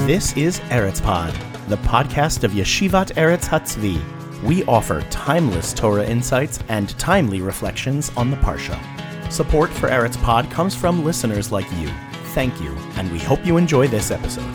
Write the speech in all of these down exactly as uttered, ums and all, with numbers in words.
This is Eretz Pod, the podcast of Yeshivat Eretz Hatzvi. We offer timeless Torah insights and timely reflections on the Parsha. Support for Eretz Pod comes from listeners like you. Thank you, and we hope you enjoy this episode.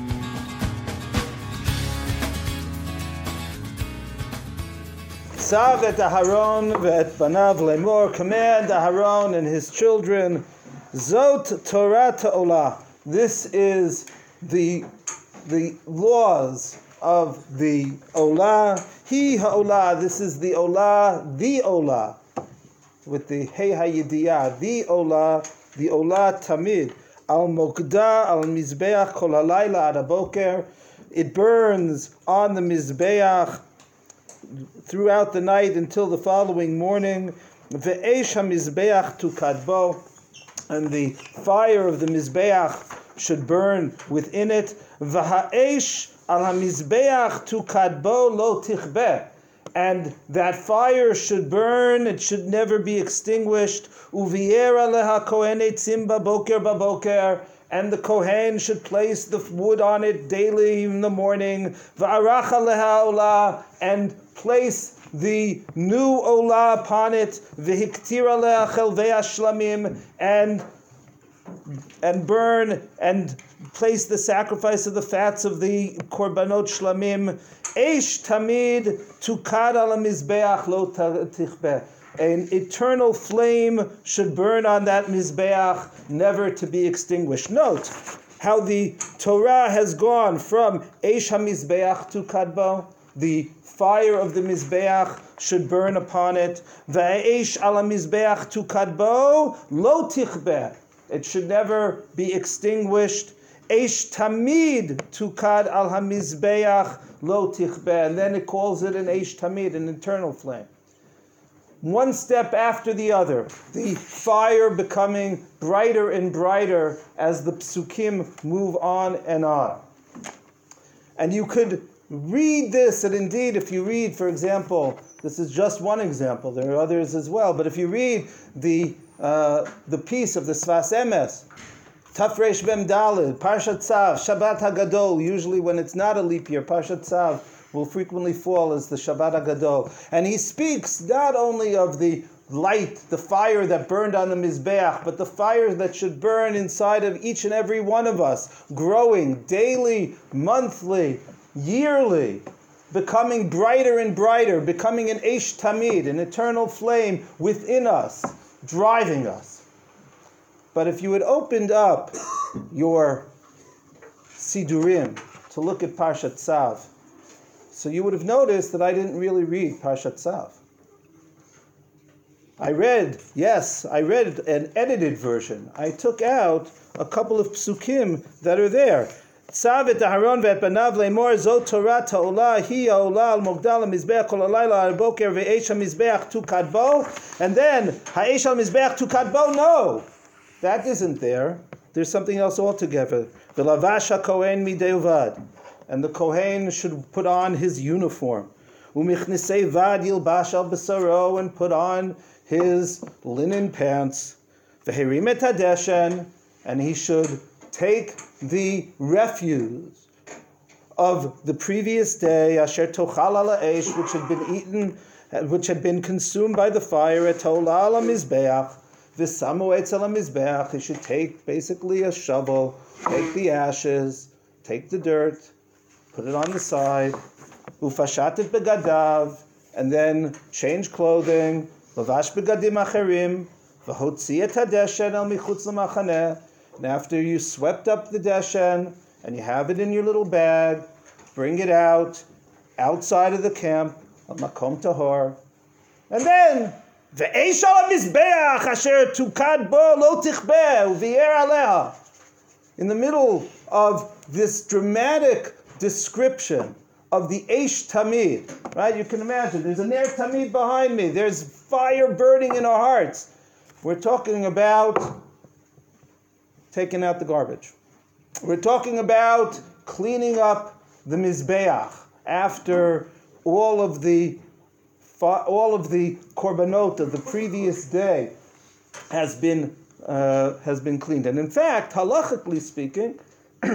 Tzav et Aharon ve'et banav lemor, command Aharon and his children, Zot Torah Ta'olah. This is the the laws of the Olah. He ha'olah. This is the Olah, the Olah, with the Hey HaYediyah, the Olah, the Olah Tamid. Al Mokda, al Mizbeach, kol halayla ad haboker. It burns on the Mizbeach throughout the night until the following morning. Ve'esh ha-Mizbeach tukadbo, and the fire of the Mizbeach should burn within it. V'ha'esh al ha-Mizbeach tukadbo lo tichbeh, and that fire should burn, it should never be extinguished. Uviera leha kohen etzim baboker baboker, and the kohen should place the wood on it daily in the morning. V'aracha leha olah, and place the new olah upon it. V'hiktira leha chelvei shlamim, and and burn and place the sacrifice of the fats of the korbanot shlamim. Eish tamid tukad al mizbeach lo tichbeh. An eternal flame should burn on that mizbeach, never to be extinguished. Note how the Torah has gone from eish hamizbeach to kadbo. The fire of the mizbeach should burn upon it. Ve'eish al mizbeach to kadbo lo tichbeh. It should never be extinguished. Eish tamid tukad al hamizbeach lo tichbeh, and then it calls it an eish tamid, an eternal flame. One step after the other, the fire becoming brighter and brighter as the psukim move on and on. And you could read this, and indeed, if you read, for example, this is just one example, there are others as well, but if you read the uh, the piece of the Sfas Emes, Tafresh Bem Daled, Parshat Tzav, Shabbat HaGadol, usually when it's not a leap year, Parshat Tzav will frequently fall as the Shabbat HaGadol. And he speaks not only of the light, the fire that burned on the Mizbeach, but the fire that should burn inside of each and every one of us, growing daily, monthly, yearly, becoming brighter and brighter, becoming an Eish Tamid, an eternal flame within us, driving us. But if you had opened up your Sidurim to look at Parshat Tzav, so you would have noticed that I didn't really read Parshat Tzav. I read, yes, I read an edited version. I took out a couple of psukim that are there. Tzav et Aharon ve'et banav le'mor zot Torah ta'olah hi ha'olah al mogdal ha'mizbeach kol halayla al boker ve'eish ha'mizbeach tukadbo, and then ha'eish ha'mizbeach tukadbo, no, that isn't there. There's something else altogether. V'lavash ha'kohen midei uvad, and the kohen should put on his uniform. U'michnisei vad yilbash al b'saro, and put on his linen pants. V'herim et hadeshen, and he should take the refuse of the previous day, asher tochal ala eish, which had been eaten, which had been consumed by the fire, et tola ala mizbeach, v'samu etz ala mizbeach. He should take basically a shovel, take the ashes, take the dirt, put it on the side, ufashat et begadav, and then change clothing, lavash begadim acherim, v'hotzi et hadeshen el michutz l'machaneh. And after you swept up the deshen and you have it in your little bag, bring it out, outside of the camp, makom tahor. And then, ve'eish al mizbeach asher tukad bo lo tichbeh uvi'er aleha. In the middle of this dramatic description of the Eish Tamid, right? You can imagine, there's a Ner Tamid behind me, there's fire burning in our hearts. We're talking about taking out the garbage. We're talking about cleaning up the Mizbeach after all of the all of the korbanot of the previous day has been uh, has been cleaned. And in fact, halachically speaking,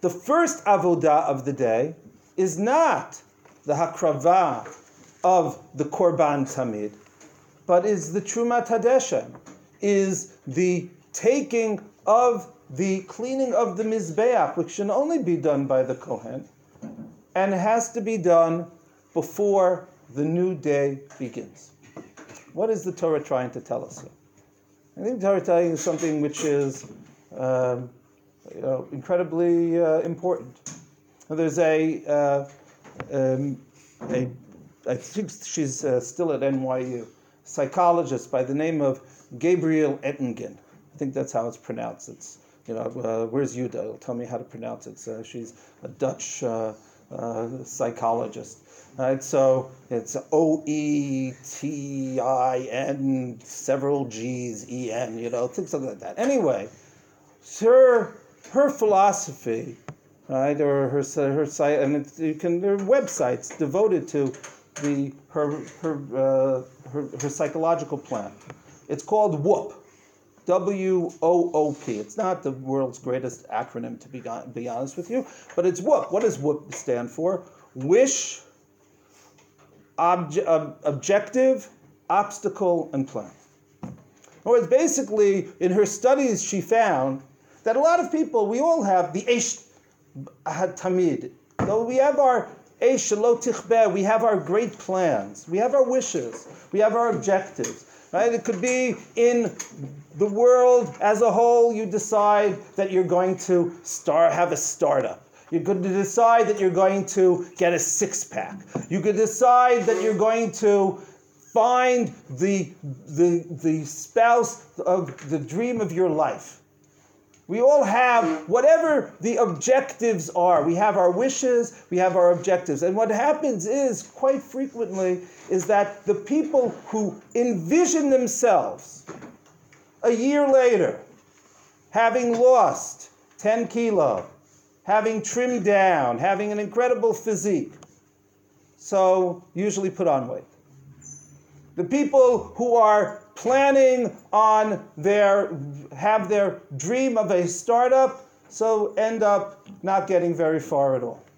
the first avodah of the day is not the hakravah of the korban tamid, but is the trumat hadeshen, is the taking of the cleaning of the mizbeach, which can only be done by the kohen, and has to be done before the new day begins. What is the Torah trying to tell us here? I think the Torah is telling us something which is um, you know, incredibly uh, important. There's a, uh, um, a, I think she's uh, still at N Y U, psychologist by the name of Gabriel Ettingen. I think that's how it's pronounced. It's, you know, uh, where's Yuda? It'll tell me how to pronounce it. So she's a Dutch uh, uh, psychologist. Right, so it's O E T I N, several G's, E N, you know, things like that. Anyway, her her philosophy, right, or her her site, and it, you can there are websites devoted to the her her uh, her, her psychological plan. It's called WOOP, W O O P. It's not the world's greatest acronym, to be be honest with you, but it's WOOP. What does WOOP stand for? Wish, Obje- uh, objective, obstacle, and plan. In other words, basically, in her studies, she found that a lot of people, we all have the Eish Tamid. So we have our Eish Lo Tichbeh, we have our great plans, we have our wishes, we have our objectives. Right? It could be in the world as a whole, you decide that you're going to start have a startup. You could decide that you're going to get a six-pack. You could decide that you're going to find the, the, the spouse of the dream of your life. We all have whatever the objectives are. We have our wishes, we have our objectives. And what happens is, quite frequently, is that the people who envision themselves a year later, having lost ten kilo, having trimmed down, having an incredible physique, so usually put on weight. The people who are planning on their, have their dream of a startup, so end up not getting very far at all.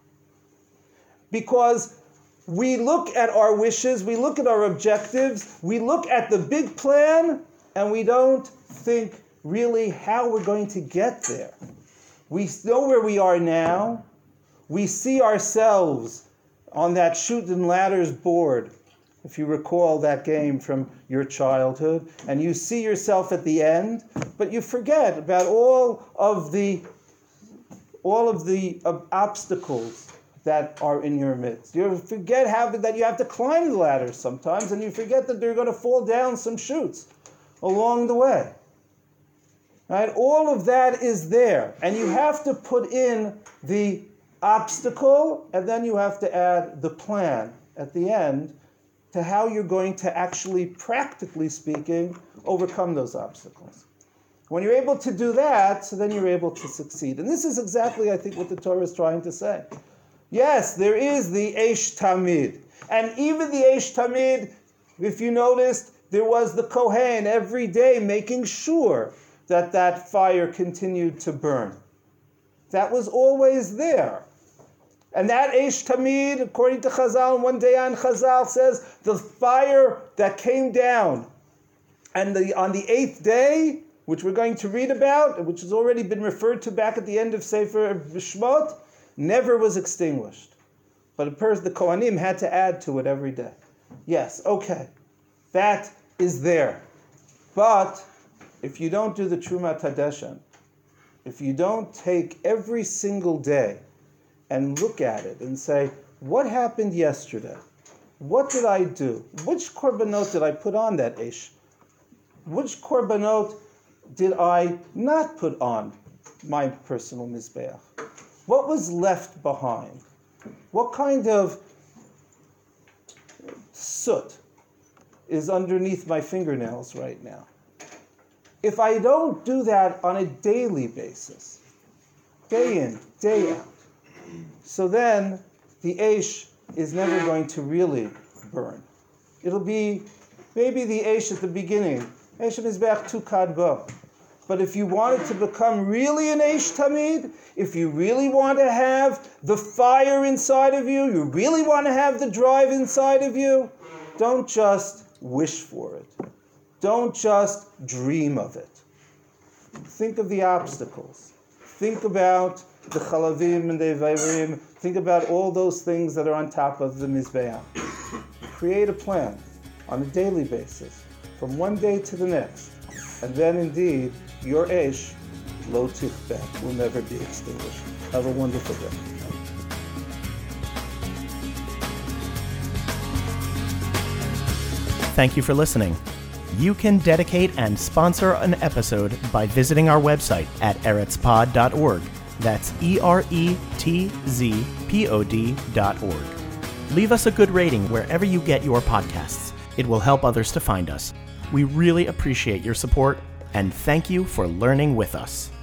Because we look at our wishes, we look at our objectives, we look at the big plan, and we don't think really how we're going to get there. We know where we are now. We see ourselves on that shooting ladders board, if you recall that game from your childhood, and you see yourself at the end, but you forget about all of the all of the uh, obstacles that are in your midst. You forget how that you have to climb the ladder sometimes, and you forget that they're going to fall down some chutes along the way. Right? All of that is there, and you have to put in the obstacle, and then you have to add the plan at the end to how you're going to actually, practically speaking, overcome those obstacles. When you're able to do that, so then you're able to succeed. And this is exactly, I think, what the Torah is trying to say. Yes, there is the Eish Tamid, and even the Eish Tamid, if you noticed, there was the Kohen every day making sure that that fire continued to burn. That was always there. And that Eish Tamid, according to Chazal, one day on Chazal says, the fire that came down and the, on the eighth day, which we're going to read about, which has already been referred to back at the end of Sefer Shmot, never was extinguished. But a person, the Kohanim had to add to it every day. Yes, okay, that is there. But if you don't do the Trumat Hadeshen, if you don't take every single day and look at it and say, what happened yesterday? What did I do? Which korbanot did I put on that Eish? Which korbanot did I not put on my personal Mizbeach? What was left behind? What kind of soot is underneath my fingernails right now? If I don't do that on a daily basis, day in, day out, so then the Eish is never going to really burn. It'll be maybe the Eish at the beginning, Eish Mizbeach tu kad bo. But if you wanted to become really an Eish Tamid, if you really want to have the fire inside of you, you really want to have the drive inside of you, don't just wish for it. Don't just dream of it. Think of the obstacles. Think about the chalavim and the vayrim. Think about all those things that are on top of the mizbeach. Create a plan on a daily basis, from one day to the next. And then indeed, your Eish, lo tichbeh, will never be extinguished. Have a wonderful day. Thank you for listening. You can dedicate and sponsor an episode by visiting our website at eretz pod dot org. That's E R E T Z P O D dot org. Leave us a good rating wherever you get your podcasts. It will help others to find us. We really appreciate your support, and thank you for learning with us.